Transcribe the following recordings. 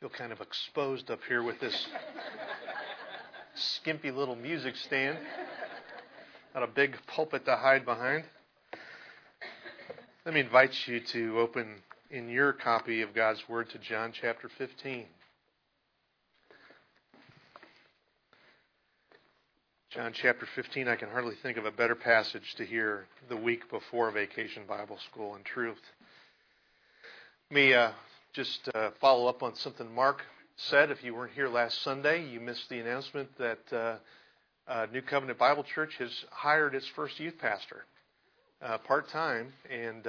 feel kind of exposed up here with this skimpy little music stand. Not a big pulpit to hide behind. Let me invite you to open in your copy of God's Word to John chapter 15. John chapter 15, I can hardly think of a better passage to hear the week before Vacation Bible School. In truth, let me just follow up on something Mark said. If you weren't here last Sunday, you missed the announcement that New Covenant Bible Church has hired its first youth pastor, part-time. And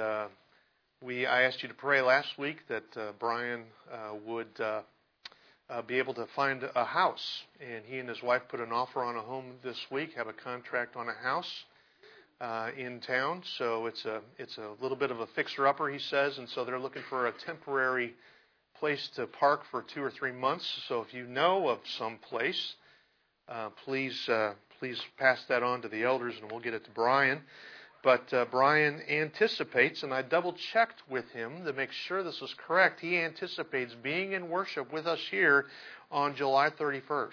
I asked you to pray last week that Brian would be able to find a house. And he and his wife put an offer on a home this week, have a contract on a house in town. So it's a little bit of a fixer-upper, he says, and so they're looking for a temporary place to park for 2 or 3 months. So if you know of some place, please pass that on to the elders, and we'll get it to Brian. But Brian anticipates, and I double-checked with him to make sure this is correct, he anticipates being in worship with us here on July 31st.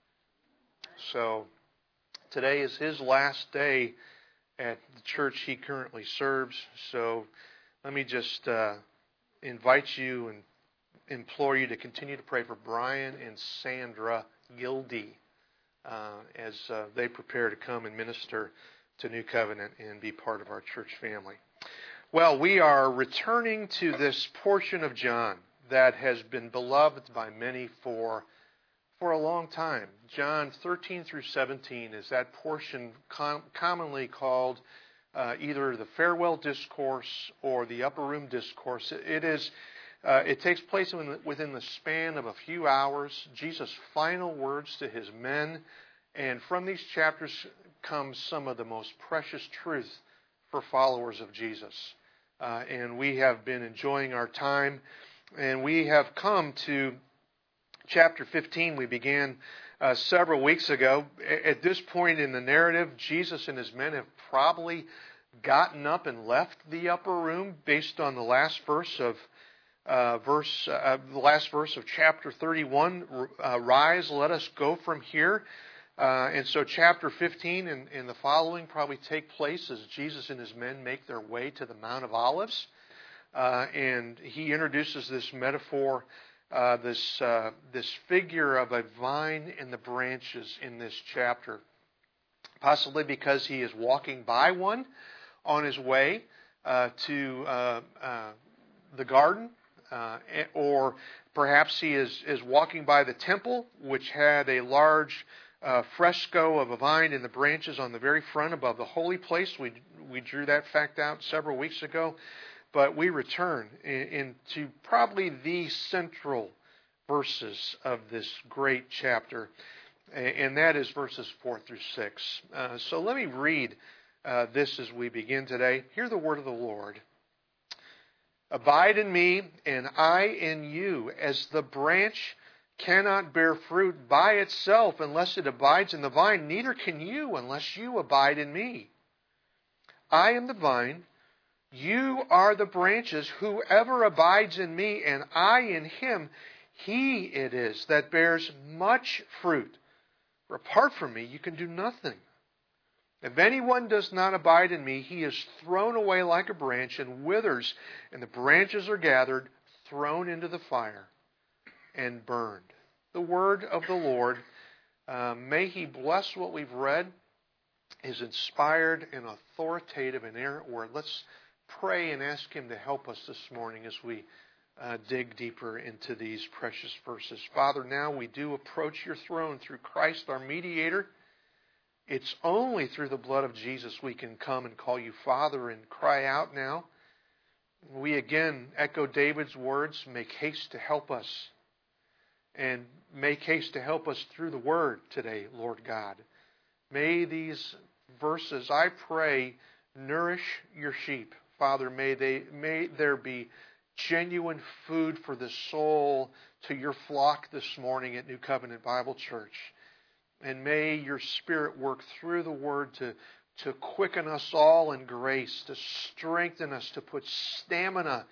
So today is his last day at the church he currently serves. So let me just invite you and implore you to continue to pray for Brian and Sandra Gildy as they prepare to come and minister to New Covenant and be part of our church family. Well, we are returning to this portion of John that has been beloved by many for a long time. John 13 through 17 is that portion commonly called either the farewell discourse or the upper room discourse. It takes place within the span of a few hours. Jesus' final words to his men, and from these chapters comes some of the most precious truth for followers of Jesus. And we have been enjoying our time, and we have come to chapter 15. We began several weeks ago. At this point in the narrative, Jesus and his men have probably gotten up and left the upper room based on the last verse of chapter 31. Rise, let us go from here. And so chapter 15 and the following probably take place as Jesus and his men make their way to the Mount of Olives. And he introduces this metaphor, this figure of a vine and the branches in this chapter. Possibly because he is walking by one on his way to the garden, or perhaps he is walking by the temple, which had a large fresco of a vine and the branches on the very front above the holy place. We drew that fact out several weeks ago. But we return into probably the central verses of this great chapter, and that is verses 4 through 6. So let me read this as we begin today. Hear the word of the Lord. Abide in me, and I in you, as the branch cannot bear fruit by itself unless it abides in the vine, neither can you unless you abide in me. I am the vine, you are the branches. Whoever abides in me and I in him, he it is that bears much fruit. For apart from me you can do nothing. If anyone does not abide in me, he is thrown away like a branch and withers, and the branches are gathered, thrown into the fire, and burned. The word of the Lord. May he bless what we've read, his inspired and authoritative and inerrant word. Let's pray and ask him to help us this morning as we dig deeper into these precious verses. Father, now we do approach your throne through Christ, our mediator. It's only through the blood of Jesus we can come and call you Father and cry out now. We again echo David's words, make haste to help us. And make haste to help us through the Word today, Lord God. May these verses, I pray, nourish your sheep. Father, may there be genuine food for the soul to your flock this morning at New Covenant Bible Church. And may your Spirit work through the Word to quicken us all in grace, to strengthen us, to put stamina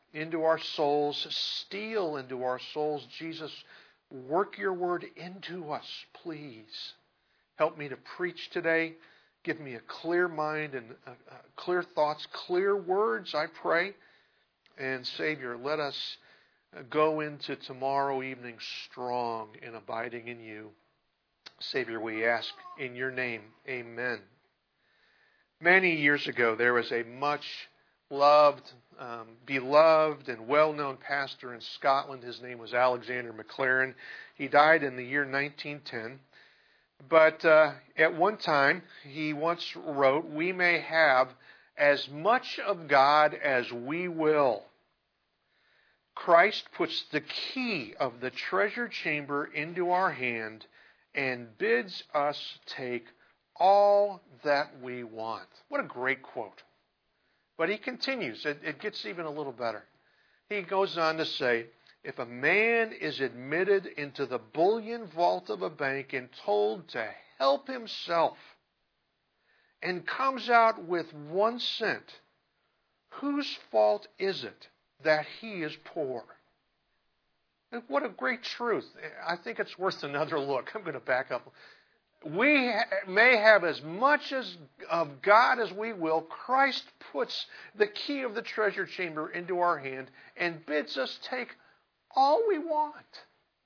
into our souls, steal into our souls. Jesus, work your word into us, please. Help me to preach today. Give me a clear mind and clear thoughts, clear words, I pray. And Savior, let us go into tomorrow evening strong in abiding in you. Savior, we ask in your name, amen. Many years ago, there was a much loved, beloved, and well-known pastor in Scotland. His name was Alexander Maclaren. He died in the year 1910. But at one time, he once wrote, "We may have as much of God as we will. Christ puts the key of the treasure chamber into our hand and bids us take all that we want." What a great quote. But he continues. It gets even a little better. He goes on to say, if a man is admitted into the bullion vault of a bank and told to help himself and comes out with 1 cent, whose fault is it that he is poor? And what a great truth. I think it's worth another look. I'm going to back up. We may have as much of God as we will. Christ puts the key of the treasure chamber into our hand and bids us take all we want.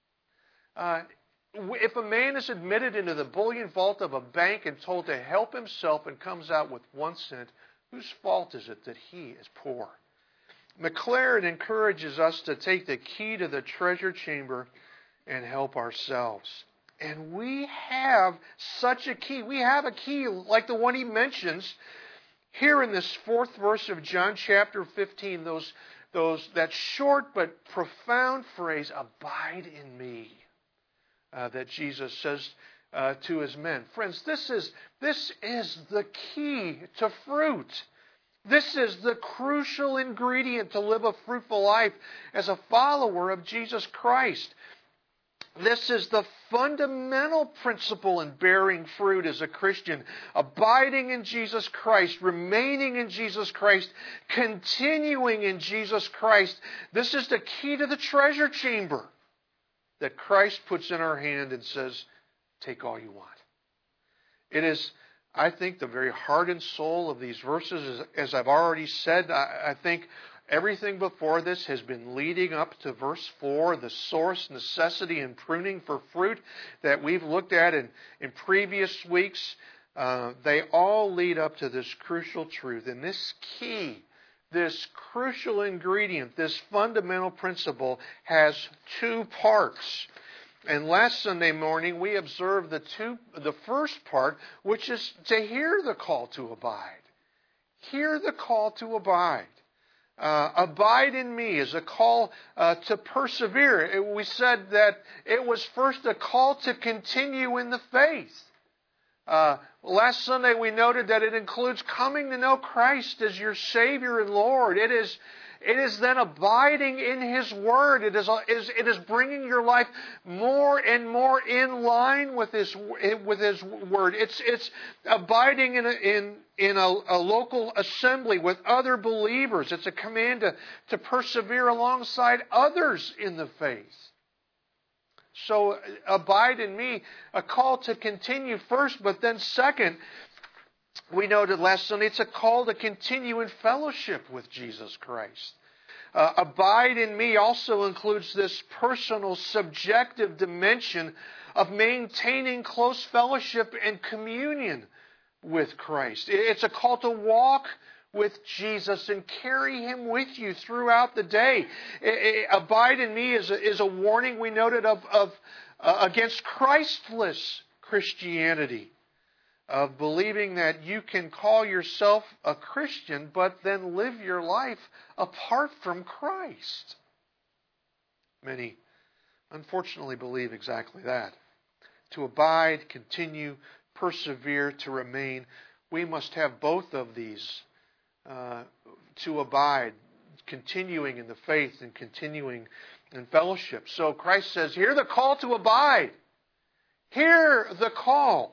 If a man is admitted into the bullion vault of a bank and told to help himself and comes out with 1 cent, whose fault is it that he is poor? Maclaren encourages us to take the key to the treasure chamber and help ourselves. And we have such a key. We have a key like the one he mentions here in this 4th verse of John chapter 15. That short but profound phrase, "Abide in me," that Jesus says to his men. Friends, this is the key to fruit. This is the crucial ingredient to live a fruitful life as a follower of Jesus Christ. This is the fundamental principle in bearing fruit as a Christian. Abiding in Jesus Christ, remaining in Jesus Christ, continuing in Jesus Christ. This is the key to the treasure chamber that Christ puts in our hand and says, take all you want. It is, I think, the very heart and soul of these verses. As I've already said, I think everything before this has been leading up to verse 4, the source, necessity, and pruning for fruit that we've looked at in previous weeks. They all lead up to this crucial truth. And this key, this crucial ingredient, this fundamental principle has 2 parts. And last Sunday morning we observed the first part, which is to hear the call to abide. Hear the call to abide. Abide in me is a call to persevere. We said that it was first a call to continue in the faith. Last Sunday we noted that it includes coming to know Christ as your Savior and Lord. It is then abiding in His Word. It is bringing your life more and more in line with His Word. It's abiding in a local assembly with other believers. It's a command to persevere alongside others in the faith. So abide in me, a call to continue first, but then second, we noted last Sunday, it's a call to continue in fellowship with Jesus Christ. Abide in me also includes this personal, subjective dimension of maintaining close fellowship and communion with Christ. It's a call to walk with Jesus and carry Him with you throughout the day. Abide in me is a warning we noted of against Christless Christianity, of believing that you can call yourself a Christian but then live your life apart from Christ. Many, unfortunately, believe exactly that. To abide, continue, persevere, to remain, we must have both of these to abide, continuing in the faith and continuing in fellowship. So Christ says, hear the call to abide. Hear the call.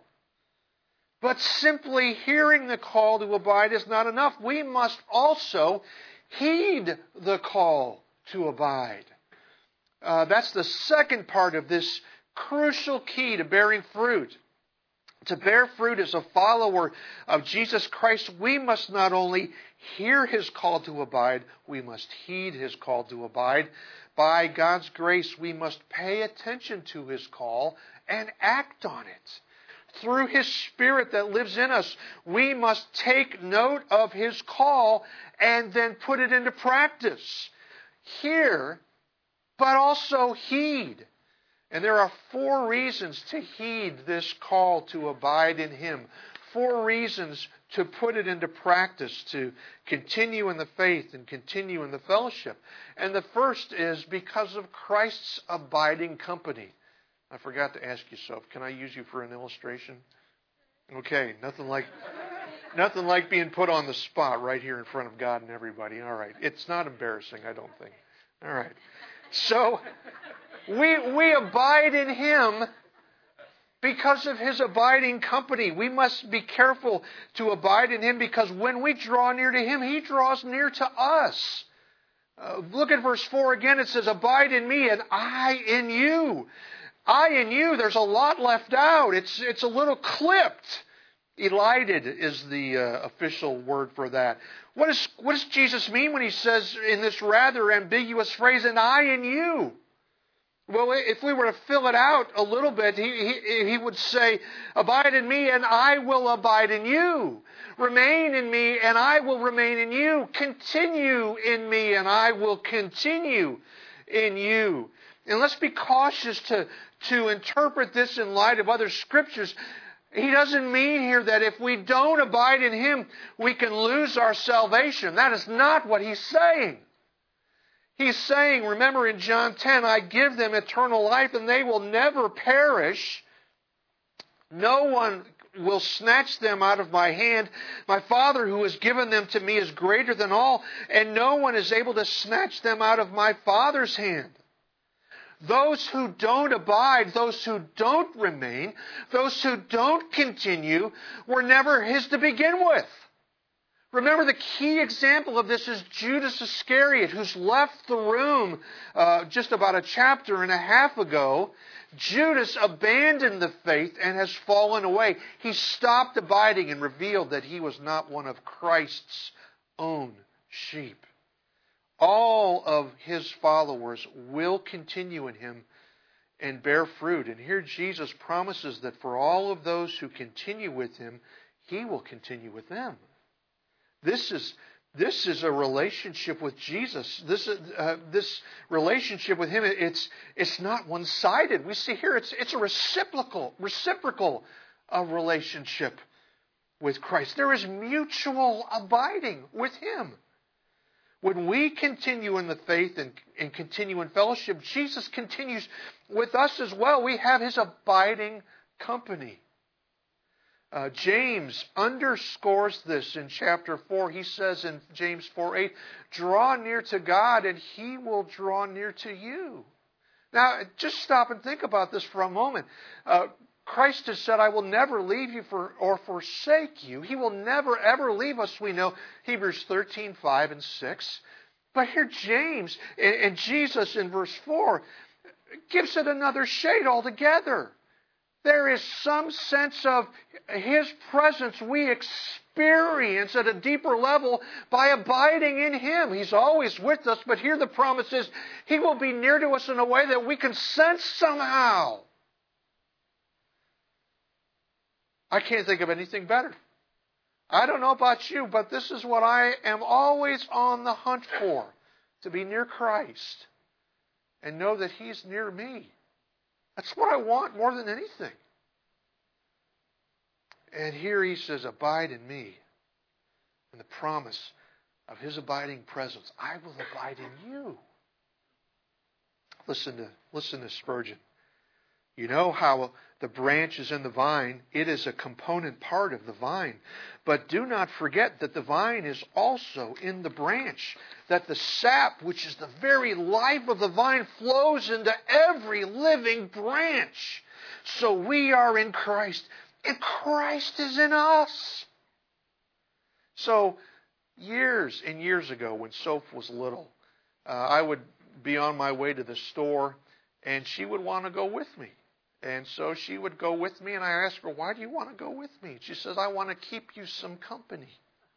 But simply hearing the call to abide is not enough. We must also heed the call to abide. That's the second part of this crucial key to bearing fruit. To bear fruit as a follower of Jesus Christ, we must not only hear His call to abide, we must heed His call to abide. By God's grace, we must pay attention to His call and act on it. Through His Spirit that lives in us, we must take note of His call and then put it into practice. Hear, but also heed. And there are 4 reasons to heed this call to abide in Him. 4 reasons to put it into practice, to continue in the faith and continue in the fellowship. And the first is because of Christ's abiding company. I forgot to ask you, Soph, can I use you for an illustration? Okay, nothing like being put on the spot right here in front of God and everybody. All right, it's not embarrassing, I don't think. All right, so we abide in Him because of His abiding company. We must be careful to abide in Him because when we draw near to Him, He draws near to us. Look at verse 4 again. It says, abide in me and I in you. I in you, there's a lot left out. It's a little clipped. Elided is the official word for that. What does Jesus mean when He says in this rather ambiguous phrase, and I in you? Well, if we were to fill it out a little bit, he would say, abide in me and I will abide in you. Remain in me and I will remain in you. Continue in me and I will continue in you. And let's be cautious to interpret this in light of other scriptures. He doesn't mean here that if we don't abide in Him, we can lose our salvation. That is not what He's saying. He's saying, remember in John 10, I give them eternal life and they will never perish. No one will snatch them out of my hand. My Father who has given them to me is greater than all, and no one is able to snatch them out of my Father's hand. Those who don't abide, those who don't remain, those who don't continue, were never His to begin with. Remember, the key example of this is Judas Iscariot, who's left the room just about a chapter and a half ago. Judas abandoned the faith and has fallen away. He stopped abiding and revealed that he was not one of Christ's own sheep. All of His followers will continue in Him and bear fruit. And here Jesus promises that for all of those who continue with Him, He will continue with them. This is a relationship with Jesus. This relationship with Him, it's not one-sided. We see here it's a reciprocal relationship with Christ. There is mutual abiding with Him. When we continue in the faith and continue in fellowship, Jesus continues with us as well. We have His abiding company. James underscores this in chapter 4. He says in James 4:8, draw near to God and He will draw near to you. Now, just stop and think about this for a moment. Christ has said, I will never leave you or forsake you. He will never, ever leave us, we know, Hebrews 13:5 and 6. But here James and Jesus in verse 4 gives it another shade altogether. There is some sense of His presence we experience at a deeper level by abiding in Him. He's always with us, but here the promise is He will be near to us in a way that we can sense somehow. I can't think of anything better. I don't know about you, but this is what I am always on the hunt for, to be near Christ and know that He's near me. That's what I want more than anything. And here He says, abide in me. And the promise of His abiding presence, I will abide in you. Listen to Spurgeon. You know how the branch is in the vine. It is a component part of the vine. But do not forget that the vine is also in the branch. That the sap, which is the very life of the vine, flows into every living branch. So we are in Christ, and Christ is in us. So Years and years ago when Soph was little, I would be on my way to the store, and she would want to go with me. And so she would go with me, and I asked her, why do you want to go with me? She says, I want to keep you some company.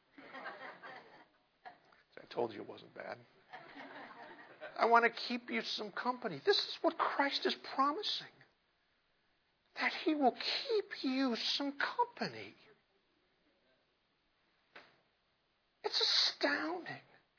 I told you it wasn't bad. I want to keep you some company. This is what Christ is promising. That He will keep you some company. It's astounding.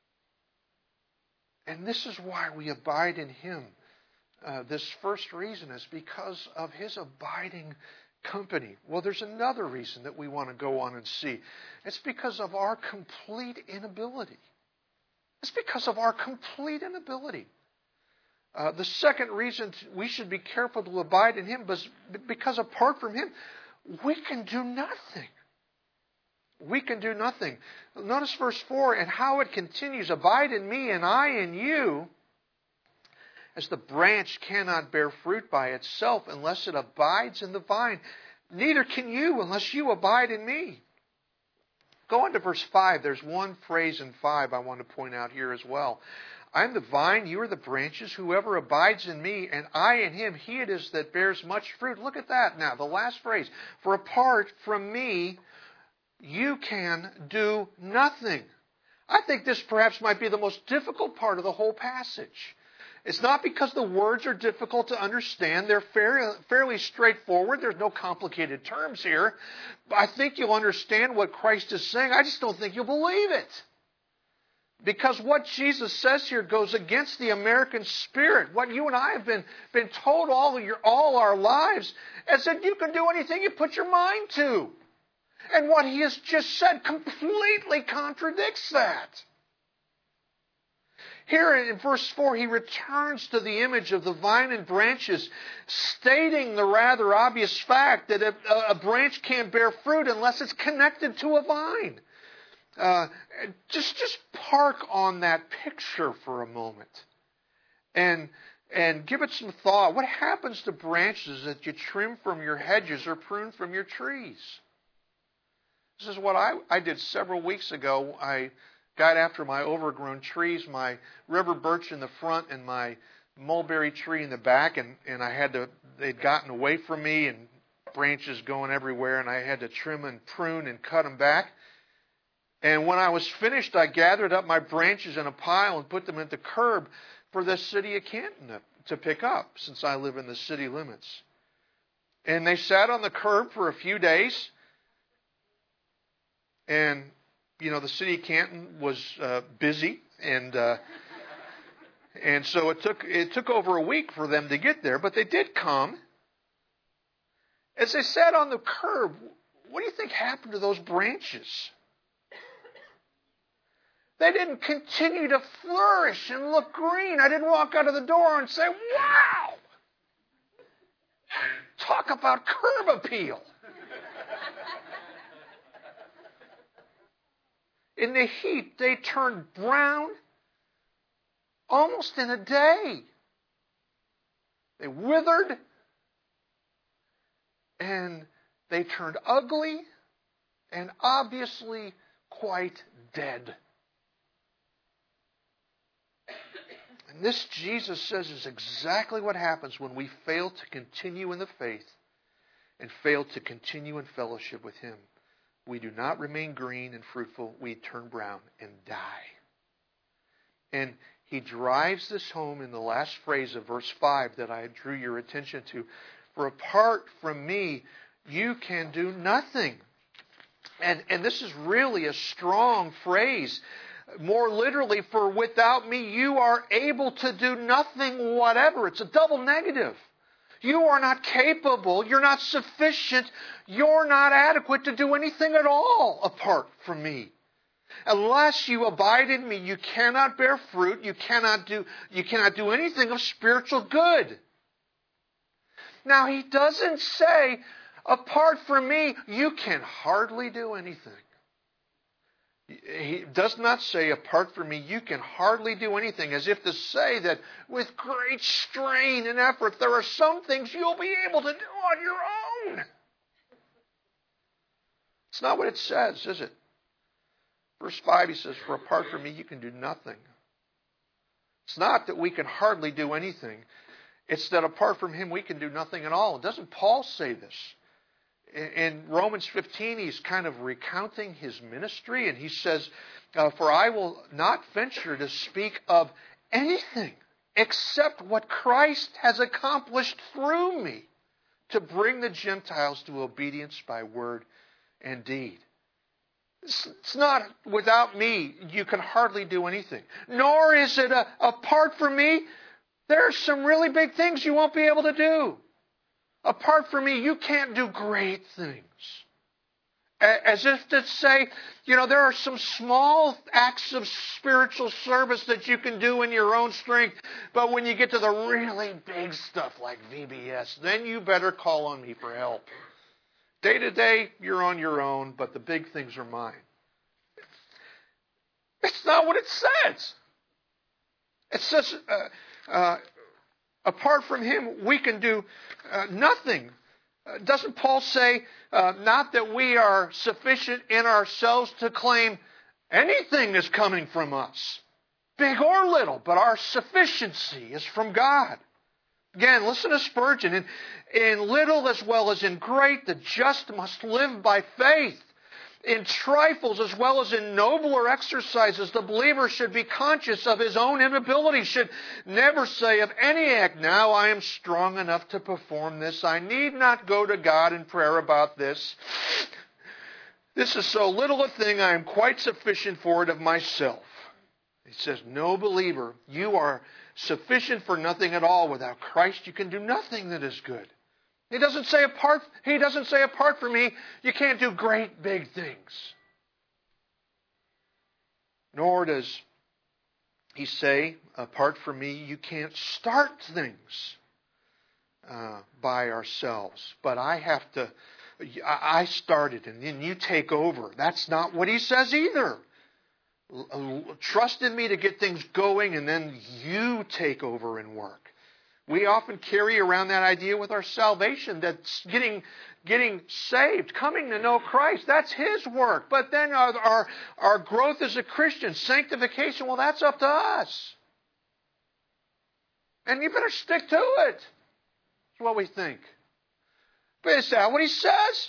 And this is why we abide in Him. This first reason is because of His abiding company. Well, there's another reason that we want to go on and see. It's because of our complete inability. It's because of our complete inability. The second reason we should be careful to abide in Him is because apart from Him, we can do nothing. We can do nothing. Notice verse 4 and how it continues. Abide in me and I in you. As the branch cannot bear fruit by itself unless it abides in the vine, neither can you unless you abide in me. Go on to verse 5. There's one phrase in 5 I want to point out here as well. I am the vine, you are the branches. Whoever abides in me and I in him, he it is that bears much fruit. Look at that now, the last phrase. For apart from me, you can do nothing. I think this perhaps might be the most difficult part of the whole passage. It's not because the words are difficult to understand. They're fairly straightforward. There's no complicated terms here. I think you'll understand what Christ is saying. I just don't think you'll believe it. Because what Jesus says here goes against the American spirit. What you and I have been told all our lives is that you can do anything you put your mind to. And what He has just said completely contradicts that. Here in verse 4, He returns to the image of the vine and branches, stating the rather obvious fact that a branch can't bear fruit unless it's connected to a vine. Just park on that picture for a moment and give it some thought. What happens to branches that you trim from your hedges or prune from your trees? This is what I did several weeks ago. I got after my overgrown trees, my river birch in the front and my mulberry tree in the back, and they'd gotten away from me and branches going everywhere, and I had to trim and prune and cut them back. And when I was finished, I gathered up my branches in a pile and put them at the curb for the city of Canton to pick up, since I live in the city limits. And they sat on the curb for a few days, and the city of Canton was busy, and so it took over a week for them to get there, but they did come. As they sat on the curb, what do you think happened to those branches? They didn't continue to flourish and look green. I didn't walk out of the door and say, wow! Talk about curb appeal. In the heat, they turned brown almost in a day. They withered and they turned ugly and obviously quite dead. And this, Jesus says, is exactly what happens when we fail to continue in the faith and fail to continue in fellowship with Him. We do not remain green and fruitful. We turn brown and die. And He drives this home in the last phrase of verse 5 that I drew your attention to. For apart from me, you can do nothing. And this is really a strong phrase. More literally, for without me, you are able to do nothing whatever. It's a double negative. You are not capable, you're not sufficient, you're not adequate to do anything at all apart from me. Unless you abide in me, you cannot bear fruit, you cannot do anything of spiritual good. Now, He doesn't say, apart from me, you can hardly do anything. He does not say, apart from me, you can hardly do anything, as if to say that with great strain and effort, there are some things you'll be able to do on your own. It's not what it says, is it? Verse 5, he says, for apart from me, you can do nothing. It's not that we can hardly do anything. It's that apart from him, we can do nothing at all. Doesn't Paul say this? In Romans 15, he's kind of recounting his ministry, and he says, for I will not venture to speak of anything except what Christ has accomplished through me to bring the Gentiles to obedience by word and deed. It's not without me, you can hardly do anything. Nor is it apart from me, there are some really big things you won't be able to do. Apart from me, you can't do great things. As if to say, there are some small acts of spiritual service that you can do in your own strength. But when you get to the really big stuff like VBS, then you better call on me for help. Day to day, you're on your own, but the big things are mine. It's not what it says. It says, apart from him, we can do nothing. Doesn't Paul say, not that we are sufficient in ourselves to claim anything is coming from us, big or little, but our sufficiency is from God. Again, listen to Spurgeon. In little as well as in great, the just must live by faith. In trifles as well as in nobler exercises, the believer should be conscious of his own inability, should never say of any act, now I am strong enough to perform this. I need not go to God in prayer about this. This is so little a thing, I am quite sufficient for it of myself. He says, no believer, you are sufficient for nothing at all. Without Christ, you can do nothing that is good. He doesn't say apart from me, you can't do great big things. Nor does he say, apart from me, you can't start things by ourselves. But I started and then you take over. That's not what he says either. Trust in me to get things going and then you take over and work. We often carry around that idea with our salvation, that's getting saved, coming to know Christ. That's his work. But then our growth as a Christian, sanctification, well, that's up to us. And you better stick to it. That's what we think. But is that what he says?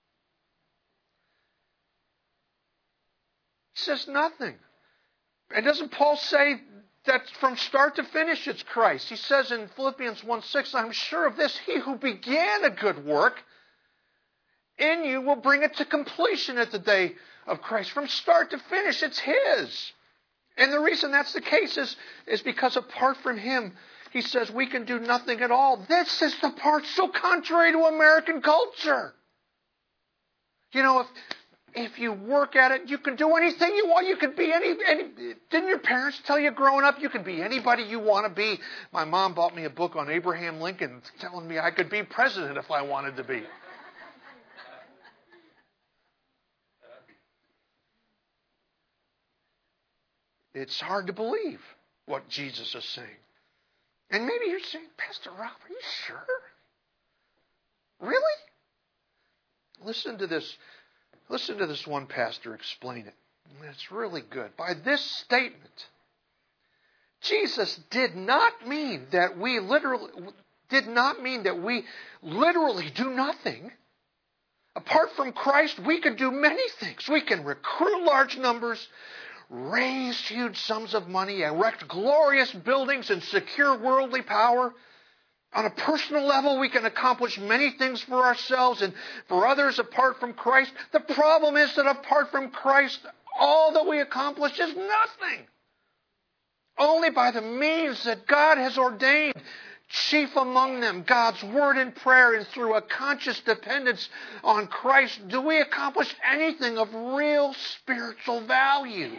He says nothing. And doesn't Paul say that from start to finish it's Christ? He says in Philippians 1:6, I'm sure of this, he who began a good work in you will bring it to completion at the day of Christ. From start to finish, it's his. And the reason that's the case is because apart from him, he says we can do nothing at all. This is the part so contrary to American culture. If you work at it, you can do anything you want. You can be any. Didn't your parents tell you growing up you can be anybody you want to be? My mom bought me a book on Abraham Lincoln telling me I could be president if I wanted to be. It's hard to believe what Jesus is saying. And maybe you're saying, Pastor Rob, are you sure? Really? Listen to this one pastor explain it. It's really good. By this statement, Jesus did not mean that we literally do nothing. Apart from Christ, we can do many things. We can recruit large numbers, raise huge sums of money, erect glorious buildings, and secure worldly power. On a personal level, we can accomplish many things for ourselves and for others apart from Christ. The problem is that apart from Christ, all that we accomplish is nothing. Only by the means that God has ordained, chief among them, God's word and prayer, and through a conscious dependence on Christ, do we accomplish anything of real spiritual value.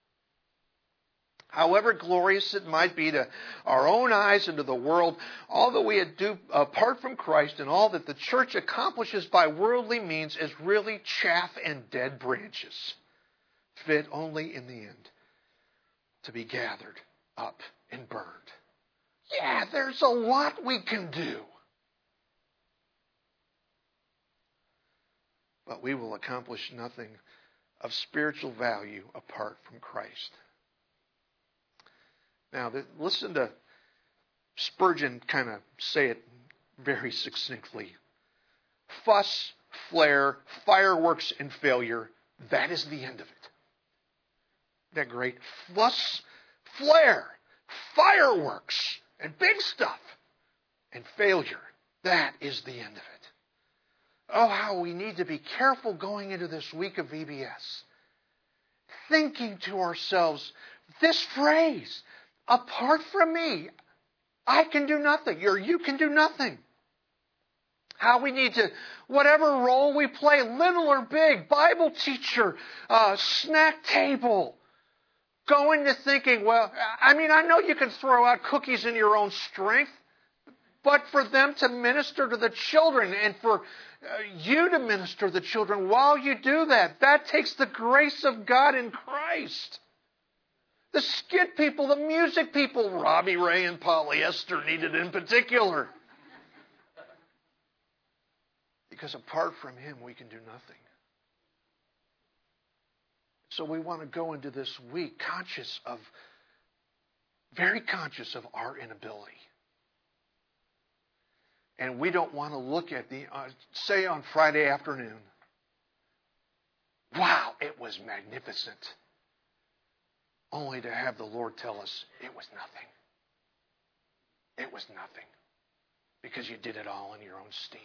However glorious it might be to our own eyes and to the world, all that we do apart from Christ and all that the church accomplishes by worldly means is really chaff and dead branches, fit only in the end to be gathered up and burned. Yeah, there's a lot we can do. But we will accomplish nothing of spiritual value apart from Christ. Now, listen to Spurgeon kind of say it very succinctly. Fuss, flare, fireworks, and failure, that is the end of it. Isn't that great? Fuss, flare, fireworks, and big stuff, and failure, that is the end of it. Oh, how we need to be careful going into this week of VBS. Thinking to ourselves, this phrase, apart from me, I can do nothing, or you can do nothing. How we need to, whatever role we play, little or big, Bible teacher, snack table, go into thinking, well, I know you can throw out cookies in your own strength, but for them to minister to the children and for you to minister to the children while you do that, that takes the grace of God in Christ. The skit people, the music people, Robbie Ray and polyester needed in particular. Because apart from Him, we can do nothing. So we want to go into this week very conscious of our inability. And we don't want to look at say on Friday afternoon, wow, it was magnificent. Only to have the Lord tell us it was nothing. It was nothing. Because you did it all in your own steam.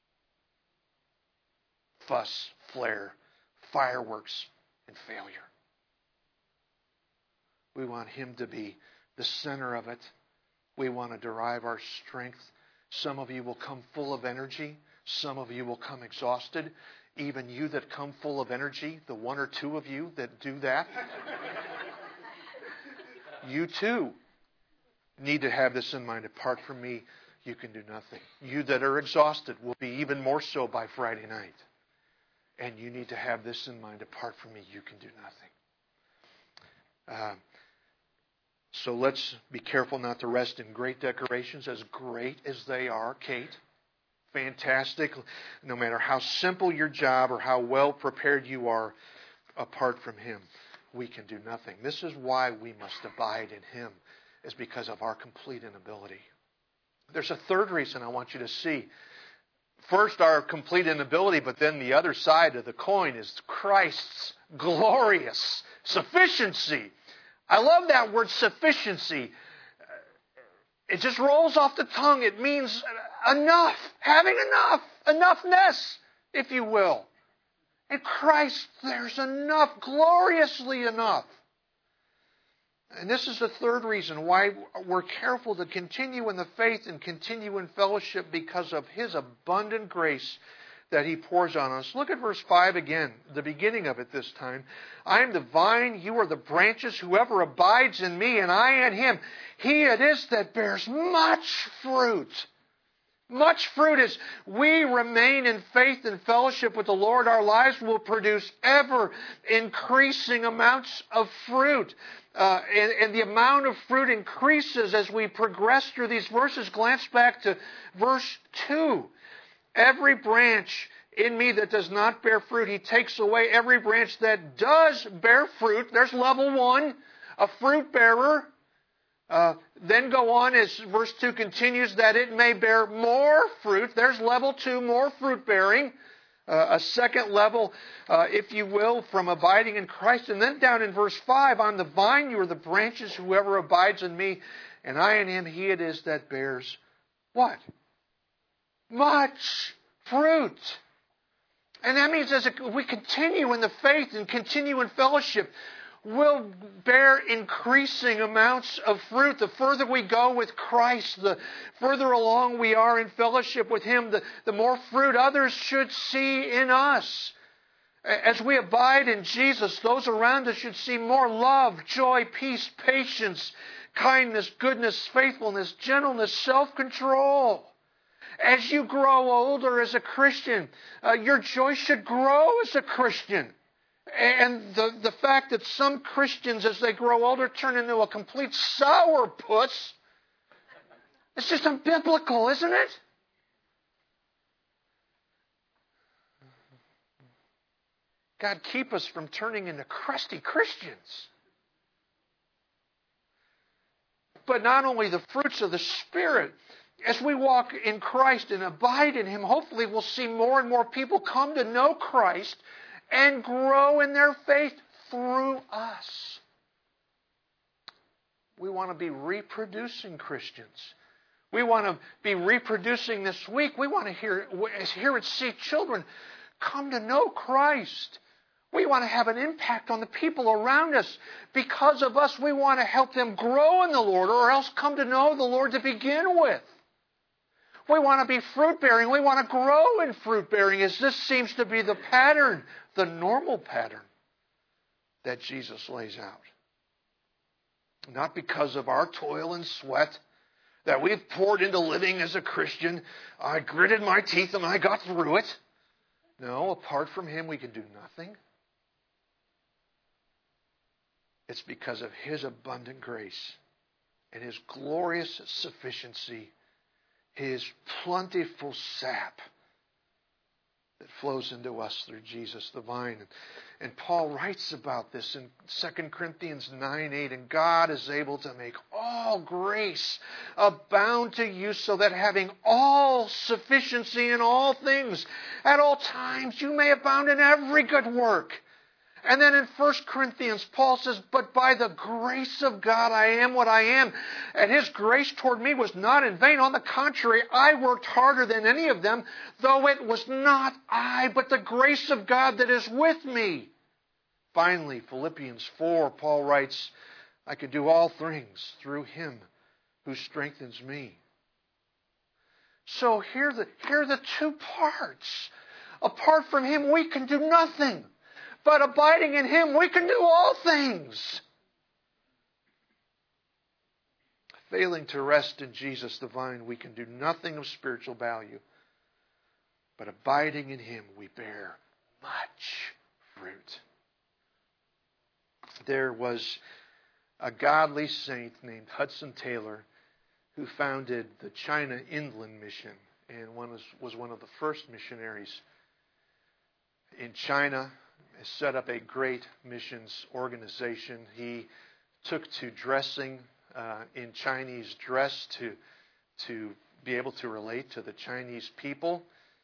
Fuss, flare, fireworks, and failure. We want Him to be the center of it. We want to derive our strength. Some of you will come full of energy. Some of you will come exhausted. Even you that come full of energy, the one or two of you that do that, you too need to have this in mind. Apart from me, you can do nothing. You that are exhausted will be even more so by Friday night. And you need to have this in mind. Apart from me, you can do nothing. So let's be careful not to rest in great decorations, as great as they are, Kate. Fantastic. No matter how simple your job or how well prepared you are, apart from Him, we can do nothing. This is why we must abide in Him, is because of our complete inability. There's a third reason I want you to see. First, our complete inability, but then the other side of the coin is Christ's glorious sufficiency. I love that word sufficiency. It just rolls off the tongue. It means enough, having enough, enoughness, if you will. In Christ, there's enough, gloriously enough. And this is the third reason why we're careful to continue in the faith and continue in fellowship, because of His abundant grace that He pours on us. Look at verse 5 again, the beginning of it this time. I am the vine, you are the branches. Whoever abides in me and I in him, he it is that bears much fruit. Much fruit. As we remain in faith and fellowship with the Lord, our lives will produce ever increasing amounts of fruit. And the amount of fruit increases as we progress through these verses. Glance back to verse 2. Every branch in me that does not bear fruit, He takes away. Every branch that does bear fruit, there's level 1, a fruit bearer. Then go on as verse 2 continues, that it may bear more fruit. There's level 2, more fruit bearing. A second level, if you will, from abiding in Christ. And then down in verse 5, on the vine you are the branches, whoever abides in me, and I in him, he it is that bears what? Much fruit. And that means as we continue in the faith and continue in fellowship, we'll bear increasing amounts of fruit. The further we go with Christ, the further along we are in fellowship with Him, the more fruit others should see in us. As we abide in Jesus, those around us should see more love, joy, peace, patience, kindness, goodness, faithfulness, gentleness, self-control. As you grow older as a Christian, your joy should grow as a Christian. And the fact that some Christians, as they grow older, turn into a complete sourpuss, it's just unbiblical, isn't it? God, keep us from turning into crusty Christians. But not only the fruits of the Spirit, as we walk in Christ and abide in Him, hopefully we'll see more and more people come to know Christ and grow in their faith through us. We want to be reproducing Christians. We want to be reproducing this week. We want to hear and see children come to know Christ. We want to have an impact on the people around us. Because of us, we want to help them grow in the Lord, or else come to know the Lord to begin with. We want to be fruit-bearing. We want to grow in fruit-bearing, as this seems to be the pattern, the normal pattern that Jesus lays out. Not because of our toil and sweat that we've poured into living as a Christian. I gritted my teeth and I got through it. No, apart from Him, we can do nothing. It's because of His abundant grace and His glorious sufficiency, His plentiful sap that flows into us through Jesus the vine. And Paul writes about this in 2 Corinthians 9:8. And God is able to make all grace abound to you, so that having all sufficiency in all things, at all times, you may abound in every good work. And then in 1 Corinthians, Paul says, but by the grace of God I am what I am. And His grace toward me was not in vain. On the contrary, I worked harder than any of them, though it was not I, but the grace of God that is with me. Finally, Philippians 4, Paul writes, I can do all things through Him who strengthens me. So here are the two parts. Apart from Him, we can do nothing. But abiding in Him, we can do all things. Failing to rest in Jesus the vine, we can do nothing of spiritual value. But abiding in Him, we bear much fruit. There was a godly saint named Hudson Taylor who founded the China Inland Mission and was one of the first missionaries in China. Set up a great missions organization. He took to dressing in Chinese dress to be able to relate to the Chinese people.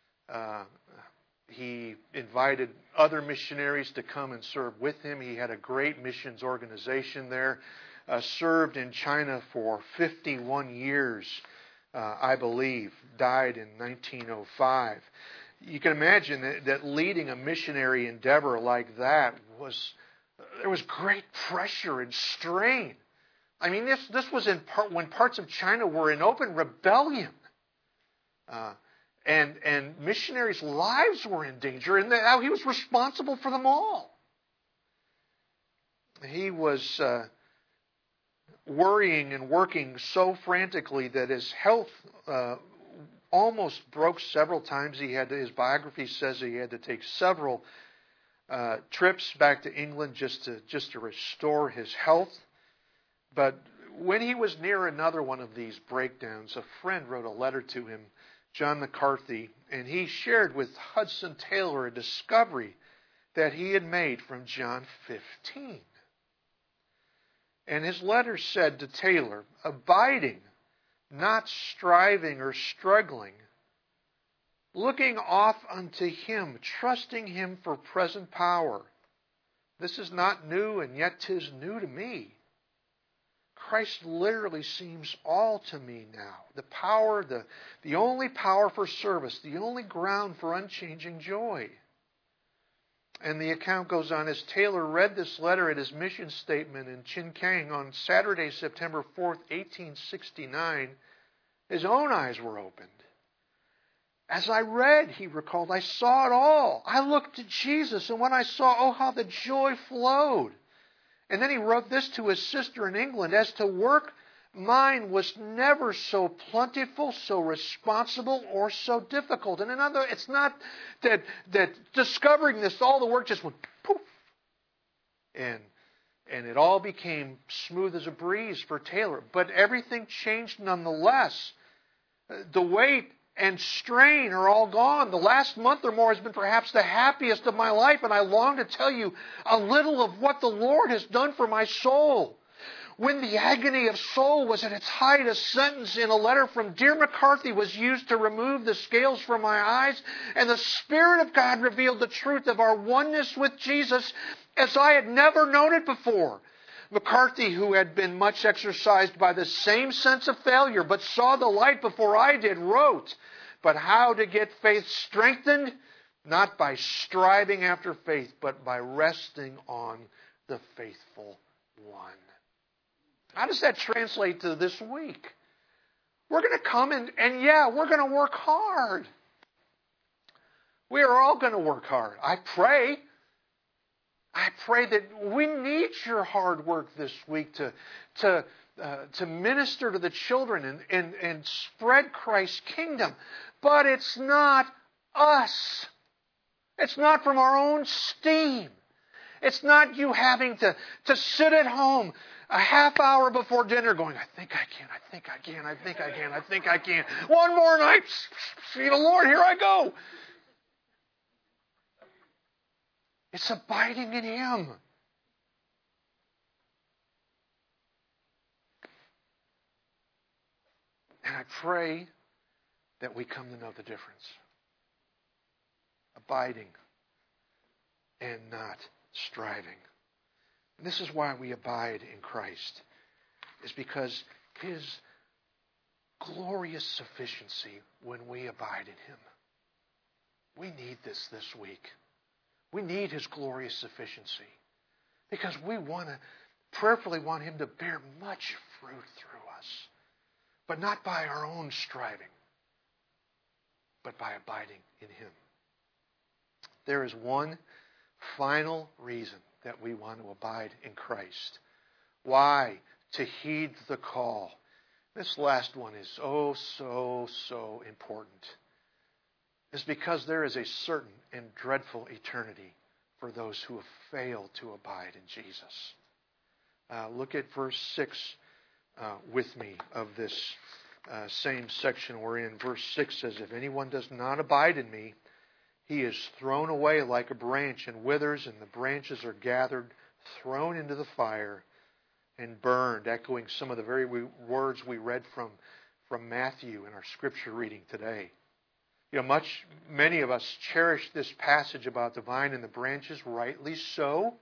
He invited other missionaries to come and serve with him. He had a great missions organization there. Served in China for 51 years, I believe. Died in 1905. You can imagine that leading a missionary endeavor like that there was great pressure and strain. I mean, this was when parts of China were in open rebellion, and missionaries' lives were in danger, and he was responsible for them all. He was worrying and working so frantically that his health almost broke several times. His biography says he had to take several trips back to England just to restore his health. But when he was near another one of these breakdowns, a friend wrote a letter to him, John McCarthy, and he shared with Hudson Taylor a discovery that he had made from John 15. And his letter said to Taylor, abiding, not striving or struggling, looking off unto Him, trusting Him for present power. This is not new, and yet 'tis new to me. Christ literally seems all to me now. The power, the only power for service, the only ground for unchanging joy. And the account goes on, as Taylor read this letter at his mission statement in Chinkang on Saturday, September 4th, 1869, his own eyes were opened. As I read, he recalled, I saw it all. I looked to Jesus, and when I saw, oh, how the joy flowed. And then he wrote this to his sister in England, as to work, mine was never so plentiful, so responsible, or so difficult. And it's not that discovering this, all the work just went poof. And it all became smooth as a breeze for Taylor. But everything changed nonetheless. The weight and strain are all gone. The last month or more has been perhaps the happiest of my life, and I long to tell you a little of what the Lord has done for my soul. When the agony of soul was at its height, a sentence in a letter from Dear McCarthy was used to remove the scales from my eyes, and the Spirit of God revealed the truth of our oneness with Jesus as I had never known it before. McCarthy, who had been much exercised by the same sense of failure, but saw the light before I did, wrote, "But how to get faith strengthened? Not by striving after faith, but by resting on the faithful one." How does that translate to this week? We're going to come and we're going to work hard. We are all going to work hard. I pray that we need your hard work this week to minister to the children and spread Christ's kingdom. But it's not us. It's not from our own steam. It's not you having to sit at home a half hour before dinner going, I think I can. One more night, see the Lord, here I go. It's abiding in Him. And I pray that we come to know the difference. Abiding and not striving. And this is why we abide in Christ, is because His glorious sufficiency when we abide in Him. We need this week. We need His glorious sufficiency because we prayerfully want Him to bear much fruit through us, but not by our own striving, but by abiding in Him. There is one final reason that we want to abide in Christ. Why? To heed the call. This last one is so important. It's because there is a certain and dreadful eternity for those who have failed to abide in Jesus. Look at verse 6 with me of this same section we're in. Verse 6 says, "If anyone does not abide in me, he is thrown away like a branch and withers, and the branches are gathered, thrown into the fire, and burned," echoing some of the very words we read from Matthew in our scripture reading today. You know, many of us cherish this passage about the vine and the branches, rightly so.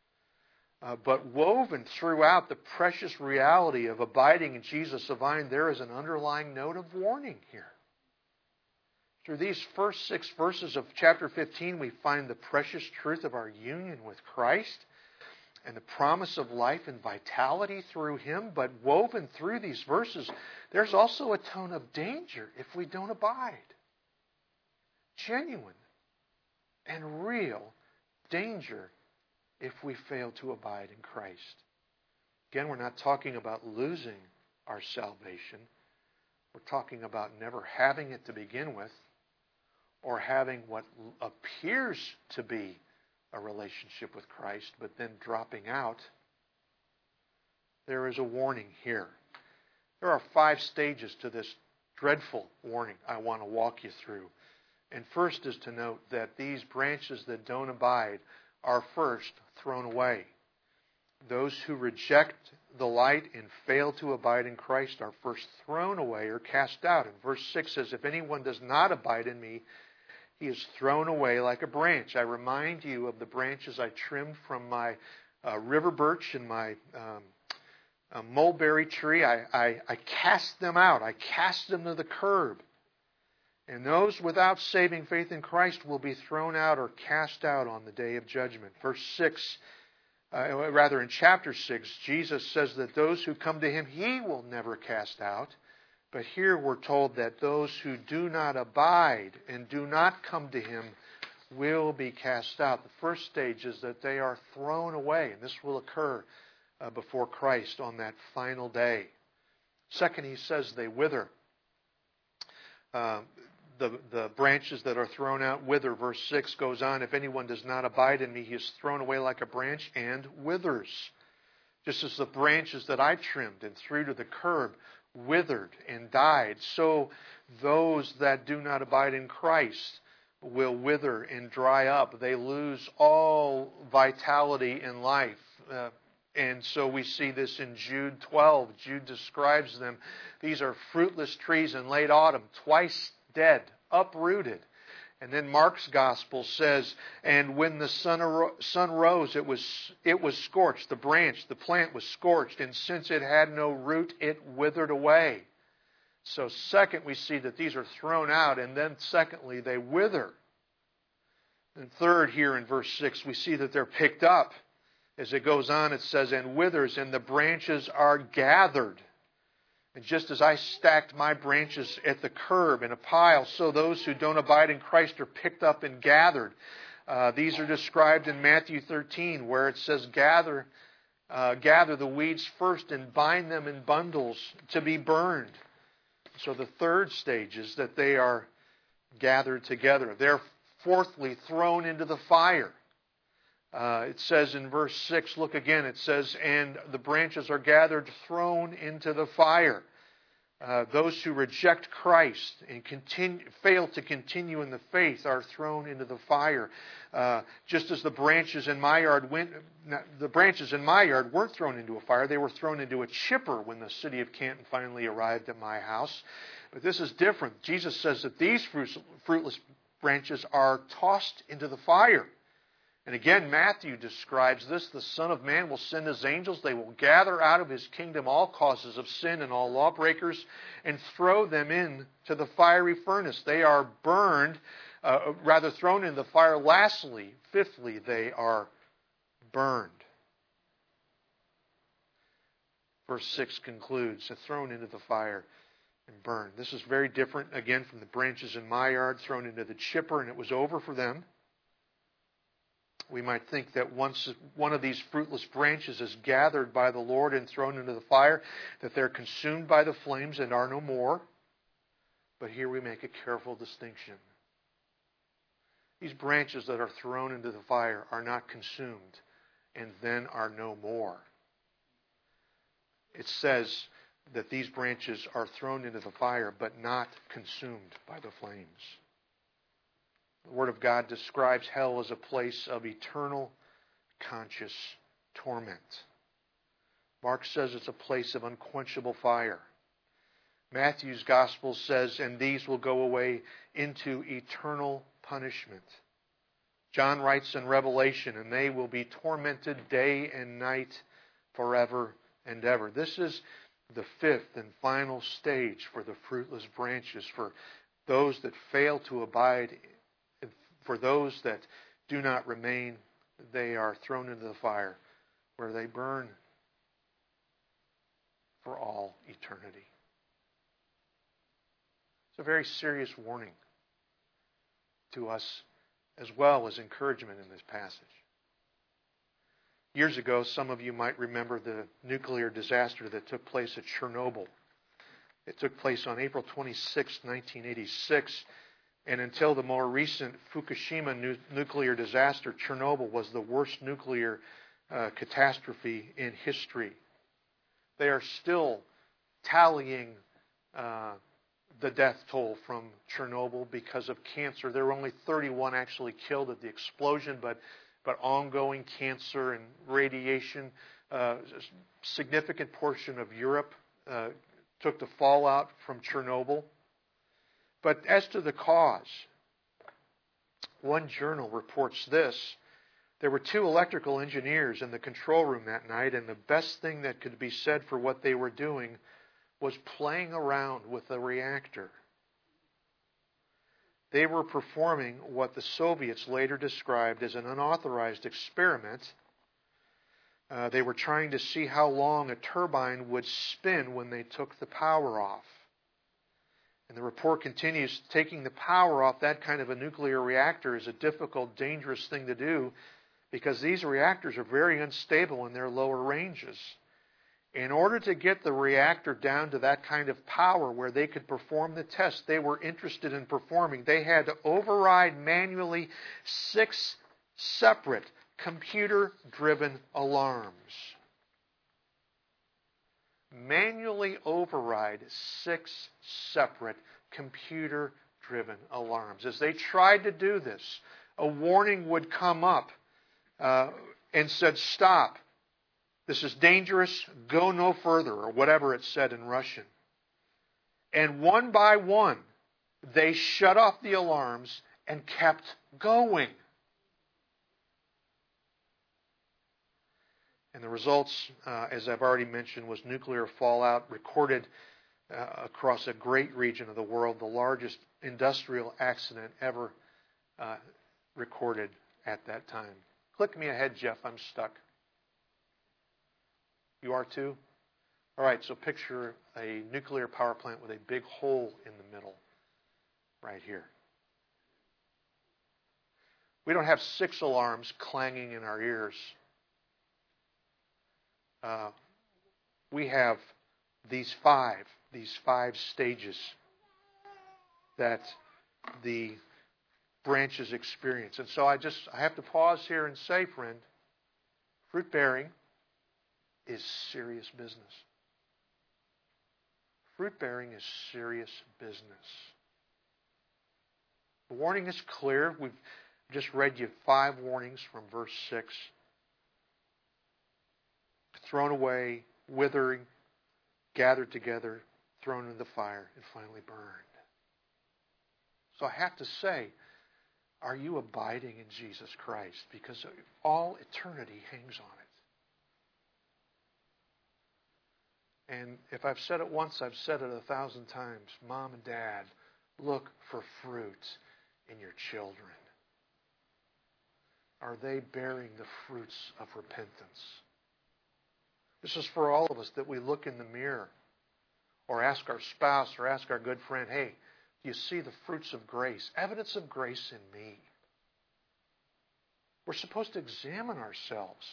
But woven throughout the precious reality of abiding in Jesus the vine, there is an underlying note of warning here. Through these first 6 verses of chapter 15, we find the precious truth of our union with Christ and the promise of life and vitality through Him. But woven through these verses, there's also a tone of danger if we don't abide. Genuine and real danger if we fail to abide in Christ. Again, we're not talking about losing our salvation. We're talking about never having it to begin with, or having what appears to be a relationship with Christ, but then dropping out. There is a warning here. There are 5 stages to this dreadful warning I want to walk you through. And first is to note that these branches that don't abide are first thrown away. Those who reject the light and fail to abide in Christ are first thrown away or cast out. And verse 6 says, "If anyone does not abide in me, he is thrown away like a branch." I remind you of the branches I trimmed from my river birch and my mulberry tree. I cast them out. I cast them to the curb. And those without saving faith in Christ will be thrown out or cast out on the day of judgment. Verse 6, in chapter 6, Jesus says that those who come to Him, He will never cast out. But here we're told that those who do not abide and do not come to Him will be cast out. The first stage is that they are thrown away, and this will occur before Christ on that final day. Second, He says they wither. The branches that are thrown out wither. Verse 6 goes on, "If anyone does not abide in me, he is thrown away like a branch and withers. Just as the branches that I trimmed and threw to the curb withered and died, so those that do not abide in Christ will wither and dry up. They lose all vitality in life. And so we see this in Jude 12. Jude describes them. These are fruitless trees in late autumn, twice dead, uprooted. And then Mark's gospel says, and when the sun rose, it was scorched. The branch, the plant was scorched. And since it had no root, it withered away. So second, we see that these are thrown out. And then secondly, they wither. And third, here in verse 6, we see that they're picked up. As it goes on, it says, and withers, and the branches are gathered. And just as I stacked my branches at the curb in a pile, so those who don't abide in Christ are picked up and gathered. These are described in Matthew 13, where it says, gather the weeds first and bind them in bundles to be burned. So the third stage is that they are gathered together. They're fourthly thrown into the fire. It says in verse 6, look again, it says, and the branches are gathered, thrown into the fire. Those who reject Christ and fail to continue in the faith are thrown into the fire. Just as the branches in my yard weren't thrown into a fire, they were thrown into a chipper when the city of Canton finally arrived at my house. But this is different. Jesus says that these fruitless branches are tossed into the fire. And again, Matthew describes this. The Son of Man will send His angels. They will gather out of His kingdom all causes of sin and all lawbreakers and throw them into the fiery furnace. They are burned, thrown into the fire. Lastly, fifthly, they are burned. Verse 6 concludes, thrown into the fire and burned. This is very different, again, from the branches in my yard thrown into the chipper, and it was over for them. We might think that once one of these fruitless branches is gathered by the Lord and thrown into the fire, that they're consumed by the flames and are no more. But here we make a careful distinction. These branches that are thrown into the fire are not consumed and then are no more. It says that these branches are thrown into the fire but not consumed by the flames. The Word of God describes hell as a place of eternal, conscious torment. Mark says it's a place of unquenchable fire. Matthew's Gospel says, and these will go away into eternal punishment. John writes in Revelation, and they will be tormented day and night forever and ever. This is the fifth and final stage for the fruitless branches, for those that fail to abide. For those that do not remain, they are thrown into the fire, where they burn for all eternity. It's a very serious warning to us, as well as encouragement in this passage. Years ago, some of you might remember the nuclear disaster that took place at Chernobyl. It took place on April 26, 1986. And until the more recent Fukushima nuclear disaster, Chernobyl was the worst nuclear catastrophe in history. They are still tallying the death toll from Chernobyl because of cancer. There were only 31 actually killed at the explosion, but ongoing cancer and radiation. A significant portion of Europe took the fallout from Chernobyl. But as to the cause, one journal reports this. There were 2 electrical engineers in the control room that night, and the best thing that could be said for what they were doing was playing around with the reactor. They were performing what the Soviets later described as an unauthorized experiment. They were trying to see how long a turbine would spin when they took the power off. And the report continues, taking the power off that kind of a nuclear reactor is a difficult, dangerous thing to do because these reactors are very unstable in their lower ranges. In order to get the reactor down to that kind of power where they could perform the test they were interested in performing, they had to override manually 6 separate computer-driven alarms. Manually override 6 separate computer-driven alarms. As they tried to do this, a warning would come up and said, "Stop. This is dangerous. Go no further," or whatever it said in Russian. And one by one, they shut off the alarms and kept going. And the results, as I've already mentioned, was nuclear fallout recorded across a great region of the world, the largest industrial accident ever recorded at that time. Click me ahead, Jeff. I'm stuck. You are too? All right, so picture a nuclear power plant with a big hole in the middle right here. We don't have 6 alarms clanging in our ears. We have these five stages that the branches experience. And so I have to pause here and say, friend, fruit bearing is serious business. Fruit bearing is serious business. The warning is clear. We've just read you 5 warnings from verse 6. Thrown away, withering, gathered together, thrown into the fire, and finally burned. So I have to say, are you abiding in Jesus Christ? Because all eternity hangs on it. And if I've said it once, I've said it 1,000 times. Mom and Dad, look for fruit in your children. Are they bearing the fruits of repentance? This is for all of us, that we look in the mirror or ask our spouse or ask our good friend, hey, do you see the fruits of grace, evidence of grace in me? We're supposed to examine ourselves.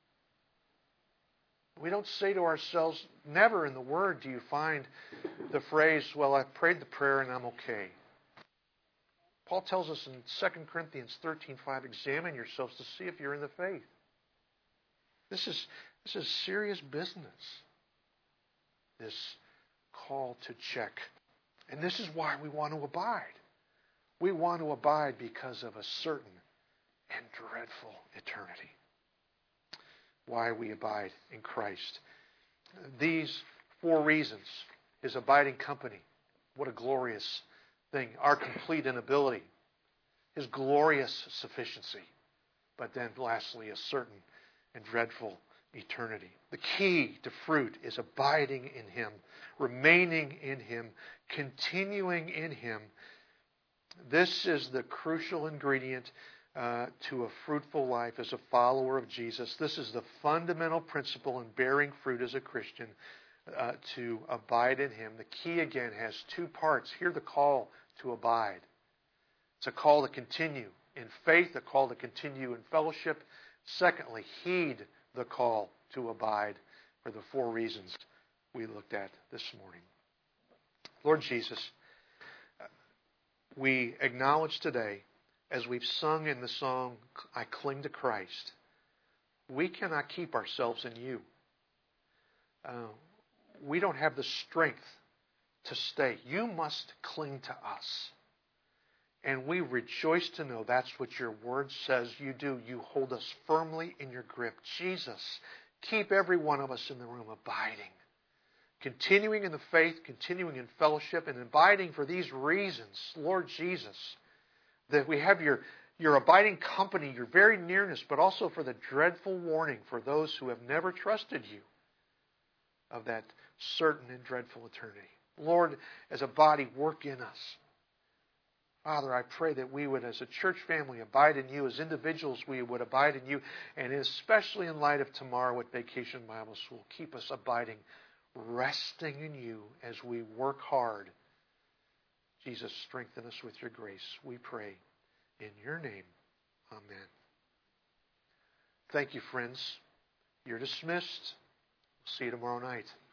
We don't say to ourselves, never in the Word do you find the phrase, well, I've prayed the prayer and I'm okay. Paul tells us in 2 Corinthians 13:5, examine yourselves to see if you're in the faith. This is serious business, this call to check. And this is why we want to abide. We want to abide because of a certain and dreadful eternity. Why we abide in Christ. These 4 reasons: His abiding company. What a glorious thing. Our complete inability. His glorious sufficiency. But then lastly, a certain and dreadful eternity. The key to fruit is abiding in Him, remaining in Him, continuing in Him. This is the crucial ingredient to a fruitful life as a follower of Jesus. This is the fundamental principle in bearing fruit as a Christian, to abide in Him. The key, again, has 2 parts. Hear the call to abide. It's a call to continue in faith, a call to continue in fellowship. Secondly, heed the call to abide for the 4 reasons we looked at this morning. Lord Jesus, we acknowledge today, as we've sung in the song, I Cling to Christ, we cannot keep ourselves in You. We don't have the strength to stay. You must cling to us. And we rejoice to know that's what Your Word says you do. You hold us firmly in Your grip. Jesus, keep every one of us in the room abiding, continuing in the faith, continuing in fellowship, and abiding for these reasons, Lord Jesus, that we have Your abiding company, Your very nearness, but also for the dreadful warning for those who have never trusted You of that certain and dreadful eternity. Lord, as a body, work in us. Father, I pray that we would, as a church family, abide in You. As individuals, we would abide in You. And especially in light of tomorrow at Vacation Bible School, keep us abiding, resting in You as we work hard. Jesus, strengthen us with Your grace, we pray. In Your name, amen. Thank you, friends. You're dismissed. See you tomorrow night.